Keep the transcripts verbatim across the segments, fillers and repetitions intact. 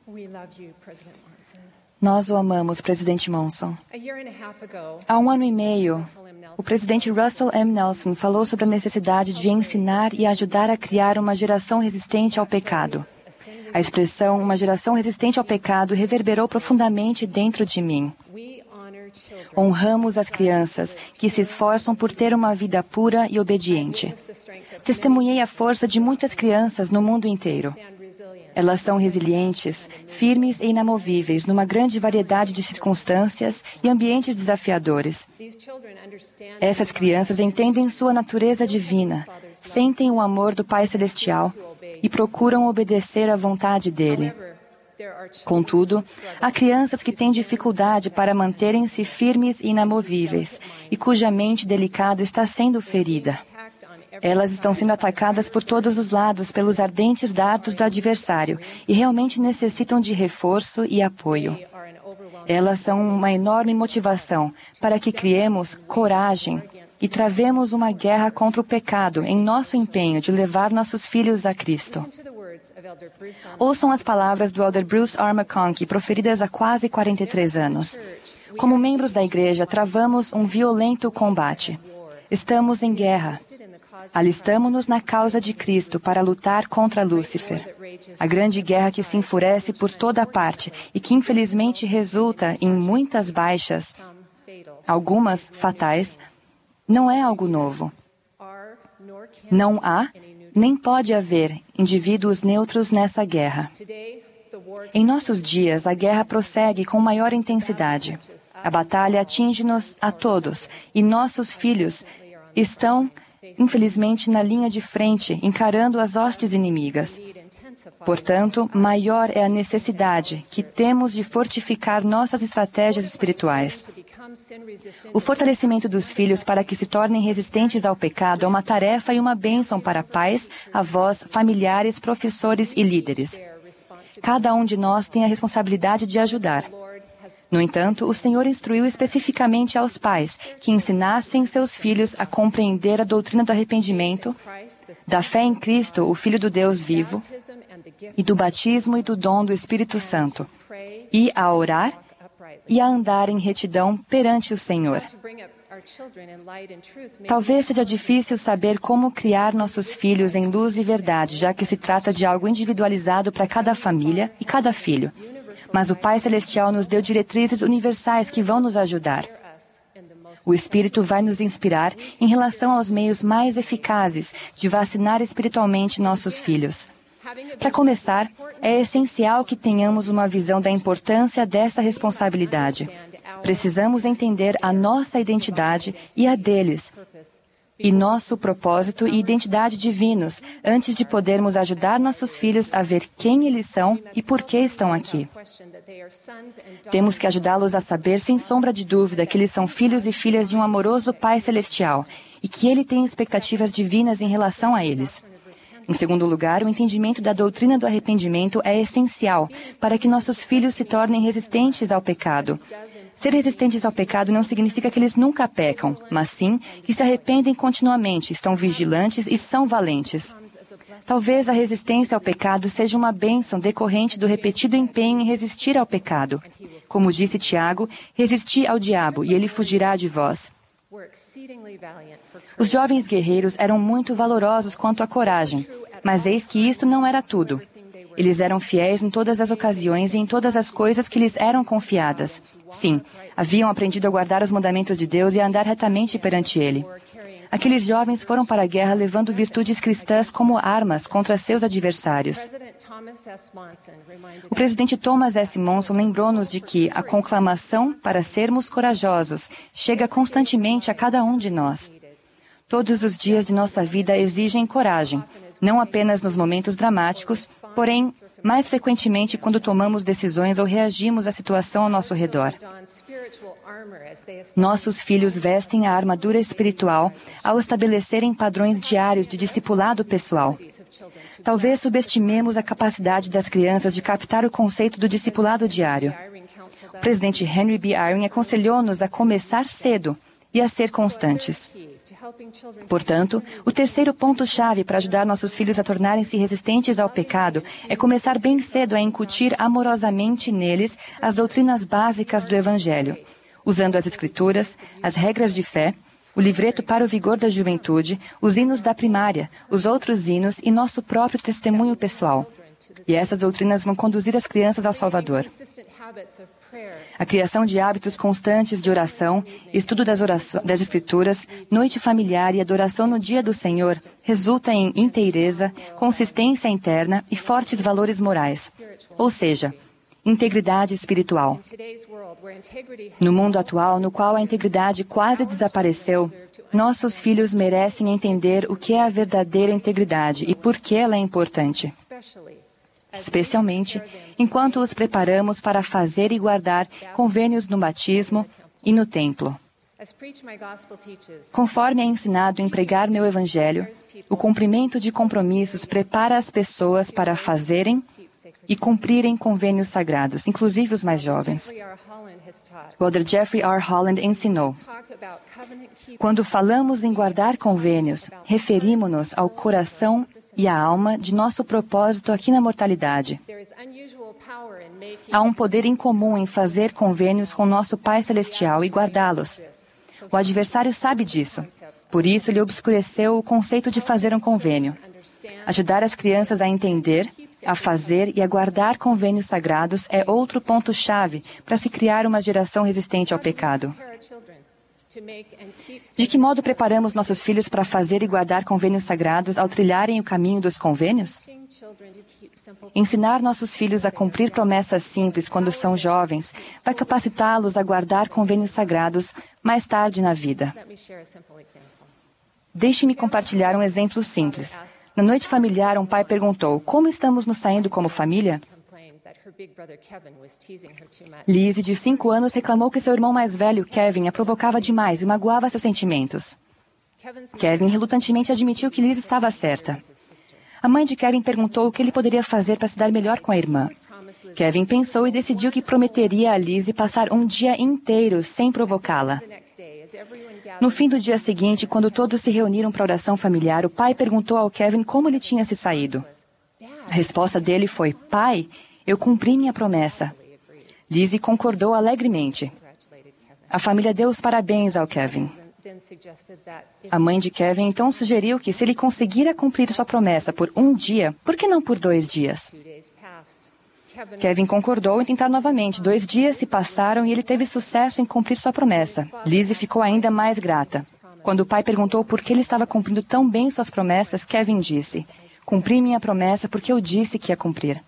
Nós o amamos, presidente Monson. Há um ano e meio, o presidente Russell M. Nelson falou sobre a necessidade de ensinar e ajudar a criar uma geração resistente ao pecado. A expressão "uma geração resistente ao pecado" reverberou profundamente dentro de mim. Honramos as crianças que se esforçam por ter uma vida pura e obediente. Testemunhei a força de muitas crianças no mundo inteiro. Elas são resilientes, firmes e inamovíveis numa grande variedade de circunstâncias e ambientes desafiadores. Essas crianças entendem sua natureza divina, sentem o amor do Pai Celestial e procuram obedecer à vontade dele. Contudo, há crianças que têm dificuldade para manterem-se firmes e inamovíveis e cuja mente delicada está sendo ferida. Elas estão sendo atacadas por todos os lados pelos ardentes dardos do adversário e realmente necessitam de reforço e apoio. Elas são uma enorme motivação para que criemos coragem e travemos uma guerra contra o pecado em nosso empenho de levar nossos filhos a Cristo. Ouçam as palavras do Elder Bruce R. McConkie, proferidas há quase quarenta e três anos. Como membros da igreja, travamos um violento combate. Estamos em guerra. Alistamo-nos na causa de Cristo para lutar contra Lúcifer. A grande guerra que se enfurece por toda parte e que infelizmente resulta em muitas baixas, algumas fatais, não é algo novo. Não há, nem pode haver, indivíduos neutros nessa guerra. Em nossos dias, a guerra prossegue com maior intensidade. A batalha atinge-nos a todos e nossos filhos estão, infelizmente, na linha de frente, encarando as hostes inimigas. Portanto, maior é a necessidade que temos de fortificar nossas estratégias espirituais. O fortalecimento dos filhos para que se tornem resistentes ao pecado é uma tarefa e uma bênção para pais, avós, familiares, professores e líderes. Cada um de nós tem a responsabilidade de ajudar. No entanto, o Senhor instruiu especificamente aos pais que ensinassem seus filhos a compreender a doutrina do arrependimento, da fé em Cristo, o Filho do Deus vivo, e do batismo e do dom do Espírito Santo, e a orar e a andar em retidão perante o Senhor. Talvez seja difícil saber como criar nossos filhos em luz e verdade, já que se trata de algo individualizado para cada família e cada filho. Mas o Pai Celestial nos deu diretrizes universais que vão nos ajudar. O Espírito vai nos inspirar em relação aos meios mais eficazes de vacinar espiritualmente nossos filhos. Para começar, é essencial que tenhamos uma visão da importância dessa responsabilidade. Precisamos entender a nossa identidade e a deles, e nosso propósito e identidade divinos, antes de podermos ajudar nossos filhos a ver quem eles são e por que estão aqui. Temos que ajudá-los a saber, sem sombra de dúvida, que eles são filhos e filhas de um amoroso Pai Celestial e que Ele tem expectativas divinas em relação a eles. Em segundo lugar, o entendimento da doutrina do arrependimento é essencial para que nossos filhos se tornem resistentes ao pecado. Ser resistentes ao pecado não significa que eles nunca pecam, mas sim que se arrependem continuamente, estão vigilantes e são valentes. Talvez a resistência ao pecado seja uma bênção decorrente do repetido empenho em resistir ao pecado. Como disse Tiago, resisti ao diabo e ele fugirá de vós. Os jovens guerreiros eram muito valorosos quanto à coragem, mas eis que isto não era tudo. Eles eram fiéis em todas as ocasiões e em todas as coisas que lhes eram confiadas. Sim, haviam aprendido a guardar os mandamentos de Deus e a andar retamente perante Ele. Aqueles jovens foram para a guerra levando virtudes cristãs como armas contra seus adversários. O presidente Thomas S. Monson lembrou-nos de que a conclamação para sermos corajosos chega constantemente a cada um de nós. Todos os dias de nossa vida exigem coragem, não apenas nos momentos dramáticos, porém, mais frequentemente quando tomamos decisões ou reagimos à situação ao nosso redor. Nossos filhos vestem a armadura espiritual ao estabelecerem padrões diários de discipulado pessoal. Talvez subestimemos a capacidade das crianças de captar o conceito do discipulado diário. O presidente Henry B. Eyring aconselhou-nos a começar cedo e a ser constantes. Portanto, o terceiro ponto-chave para ajudar nossos filhos a tornarem-se resistentes ao pecado é começar bem cedo a incutir amorosamente neles as doutrinas básicas do Evangelho, usando as Escrituras, as regras de fé, o livreto para o vigor da juventude, os hinos da primária, os outros hinos e nosso próprio testemunho pessoal. E essas doutrinas vão conduzir as crianças ao Salvador. A criação de hábitos constantes de oração, estudo das, orações, das Escrituras, noite familiar e adoração no dia do Senhor resulta em inteireza, consistência interna e fortes valores morais. Ou seja, integridade espiritual. No mundo atual, no qual a integridade quase desapareceu, nossos filhos merecem entender o que é a verdadeira integridade e por que ela é importante. Especialmente enquanto os preparamos para fazer e guardar convênios no batismo e no templo. Conforme é ensinado em pregar meu Evangelho, o cumprimento de compromissos prepara as pessoas para fazerem e cumprirem convênios sagrados, inclusive os mais jovens. O elder Jeffrey R. Holland ensinou: quando falamos em guardar convênios, referimos-nos ao coração e à alma de nosso propósito aqui na mortalidade. Há um poder incomum em fazer convênios com nosso Pai Celestial e guardá-los. O adversário sabe disso. Por isso, ele obscureceu o conceito de fazer um convênio. Ajudar as crianças a entender, a fazer e a guardar convênios sagrados é outro ponto-chave para se criar uma geração resistente ao pecado. De que modo preparamos nossos filhos para fazer e guardar convênios sagrados ao trilharem o caminho dos convênios? Ensinar nossos filhos a cumprir promessas simples quando são jovens vai capacitá-los a guardar convênios sagrados mais tarde na vida. Deixe-me compartilhar um exemplo simples. Na noite familiar, um pai perguntou: como estamos nos saindo como família? Lizzie, de cinco anos, reclamou que seu irmão mais velho, Kevin, a provocava demais e magoava seus sentimentos. Kevin relutantemente admitiu que Lizzie estava certa. A mãe de Kevin perguntou o que ele poderia fazer para se dar melhor com a irmã. Kevin pensou e decidiu que prometeria a Lizzie passar um dia inteiro sem provocá-la. No fim do dia seguinte, quando todos se reuniram para a oração familiar, o pai perguntou ao Kevin como ele tinha se saído. A resposta dele foi: pai, eu cumpri minha promessa. Lizzie concordou alegremente. A família deu os parabéns ao Kevin. A mãe de Kevin então sugeriu que, se ele conseguira cumprir sua promessa por um dia, por que não por dois dias? Kevin concordou em tentar novamente. Dois dias se passaram e ele teve sucesso em cumprir sua promessa. Lizzie ficou ainda mais grata. Quando o pai perguntou por que ele estava cumprindo tão bem suas promessas, Kevin disse: cumpri minha promessa porque eu disse que ia cumprir.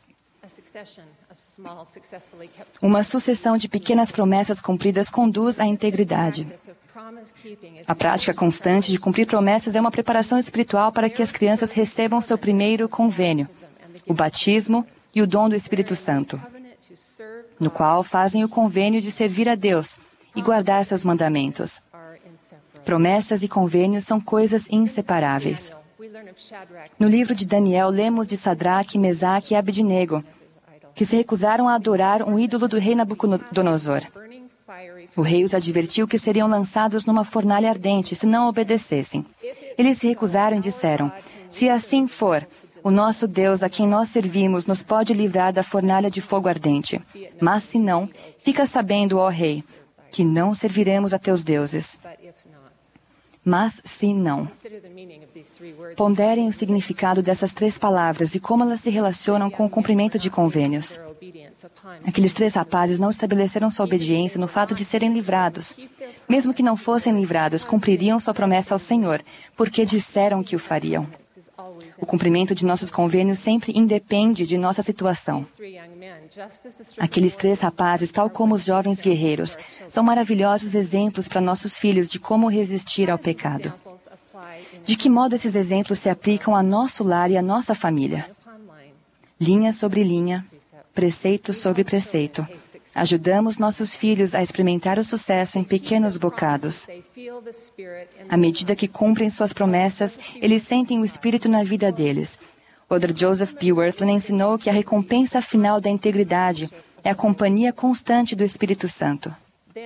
Uma sucessão de pequenas promessas cumpridas conduz à integridade. A prática constante de cumprir promessas é uma preparação espiritual para que as crianças recebam seu primeiro convênio, o batismo e o dom do Espírito Santo, no qual fazem o convênio de servir a Deus e guardar seus mandamentos. Promessas e convênios são coisas inseparáveis. No livro de Daniel, lemos de Sadraque, Mesaque e Abednego, que se recusaram a adorar um ídolo do rei Nabucodonosor. O rei os advertiu que seriam lançados numa fornalha ardente se não obedecessem. Eles se recusaram e disseram: se assim for, o nosso Deus, a quem nós servimos, nos pode livrar da fornalha de fogo ardente. Mas se não, fica sabendo, ó rei, que não serviremos a teus deuses. Mas se não. Ponderem o significado dessas três palavras e como elas se relacionam com o cumprimento de convênios. Aqueles três rapazes não estabeleceram sua obediência no fato de serem livrados. Mesmo que não fossem livrados, cumpririam sua promessa ao Senhor, porque disseram que o fariam. O cumprimento de nossos convênios sempre independe de nossa situação. Aqueles três rapazes, tal como os jovens guerreiros, são maravilhosos exemplos para nossos filhos de como resistir ao pecado. De que modo esses exemplos se aplicam a nosso lar e à nossa família? Linha sobre linha, preceito sobre preceito. Ajudamos nossos filhos a experimentar o sucesso em pequenos bocados. À medida que cumprem suas promessas, eles sentem o Espírito na vida deles. O elder Joseph P. Wirthlin ensinou que a recompensa final da integridade é a companhia constante do Espírito Santo.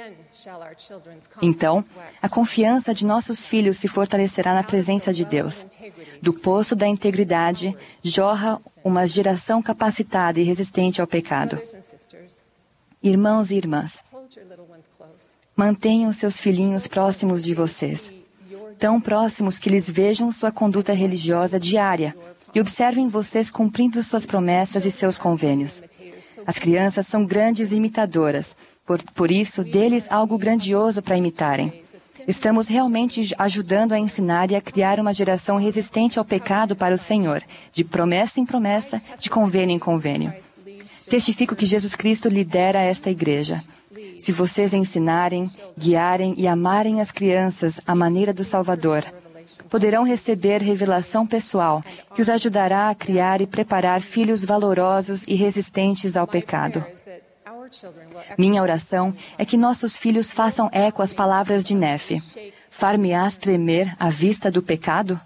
Então, a confiança de nossos filhos se fortalecerá na presença de Deus. Do poço da integridade jorra uma geração capacitada e resistente ao pecado. Irmãos e irmãs, mantenham seus filhinhos próximos de vocês, tão próximos que eles vejam sua conduta religiosa diária e observem vocês cumprindo suas promessas e seus convênios. As crianças são grandes imitadoras, por, por isso, deles algo grandioso para imitarem. Estamos realmente ajudando a ensinar e a criar uma geração resistente ao pecado para o Senhor, de promessa em promessa, de convênio em convênio. Testifico que Jesus Cristo lidera esta igreja. Se vocês ensinarem, guiarem e amarem as crianças à maneira do Salvador, poderão receber revelação pessoal que os ajudará a criar e preparar filhos valorosos e resistentes ao pecado. Minha oração é que nossos filhos façam eco às palavras de Nefe. Far-me-ás tremer à vista do pecado?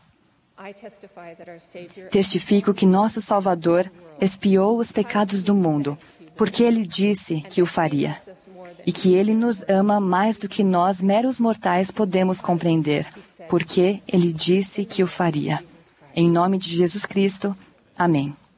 Testifico que nosso Salvador expiou os pecados do mundo, porque Ele disse que o faria, e que Ele nos ama mais do que nós, meros mortais, podemos compreender, porque Ele disse que o faria. Em nome de Jesus Cristo, amém.